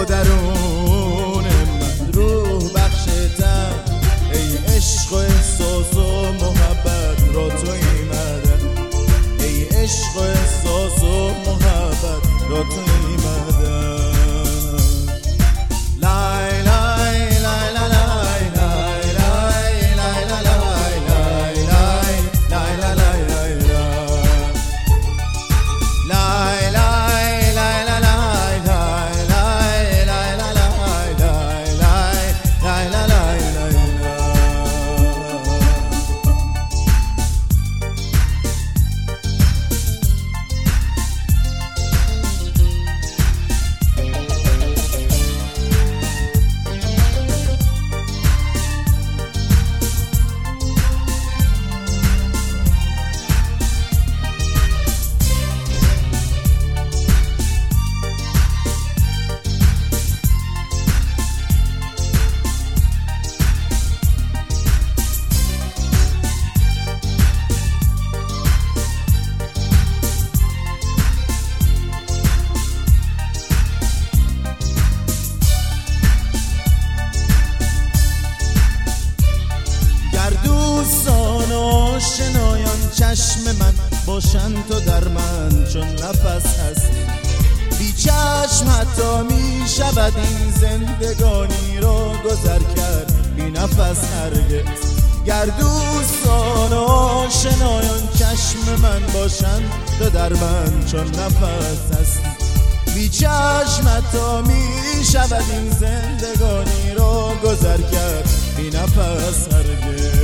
درون من روح بخشتم، ای عشق و احساس و محبت را تو ایمدم، ای عشق و احساس و محبت را تو ایمدم. لای لای لای لای لای لای لای لای لای لای لای لای دوستان و شنایان چشم من باشن تو در من چون نفس هستی، بی چشم حتی می شود این زندگانی رو گذر کرد بی نفس هرگز. گر دوستان و شنایان چشم من باشن تو در من چون نفس هستی، بی چشم حتی می شود این زندگانی رو گذر کرد بی نفس هرگز.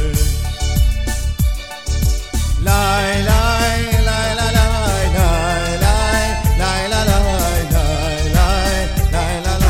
لای لای لای لای لای لای لای لای لای لای لای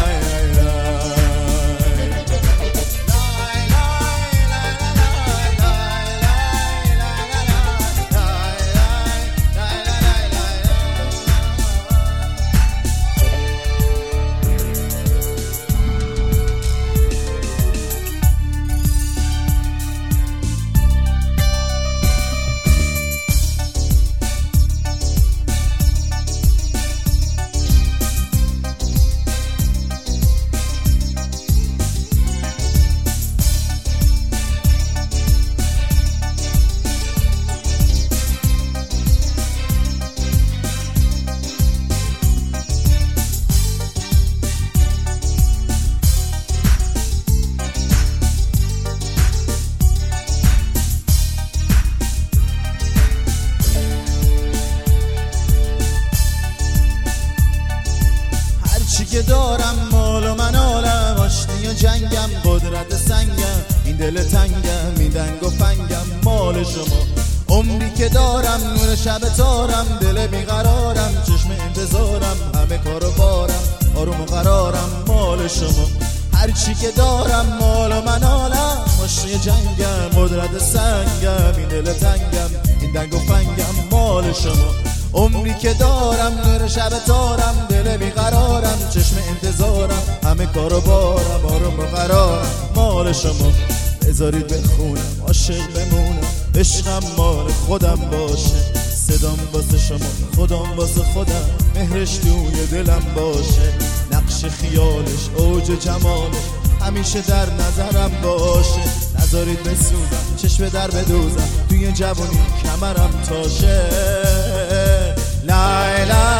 که دارم مال و منالم، آشتی و جنگم قدرت سنگم، این دل تنگم این دنگ و فنگم مال شما. عمری که دارم نور شب تارم، دل بیقرارم چشم انتظارم، همه کارو بارم آروم و قرارم مال شما. هرچی که دارم مال و منالم، آشتی جنگم قدرت سنگم، این دل تنگم این دنگ و فنگم مال شما. عمری که دارم نور شب تارم، دل بیقرارم چشم انتظارم، همه کارو بارم آروم و قرارم مال شما. بذارید بخونم عاشق بمونم، عشقم مال خودم باشه، صدام واسه شما خودم واسه خودم، مهرش توی دلم باشه، نقش خیالش اوج جمالش همیشه در نظرم باشه. نذارید بسوزم چشم در بدوزم، توی جوانی کمرم تاشه. لای لای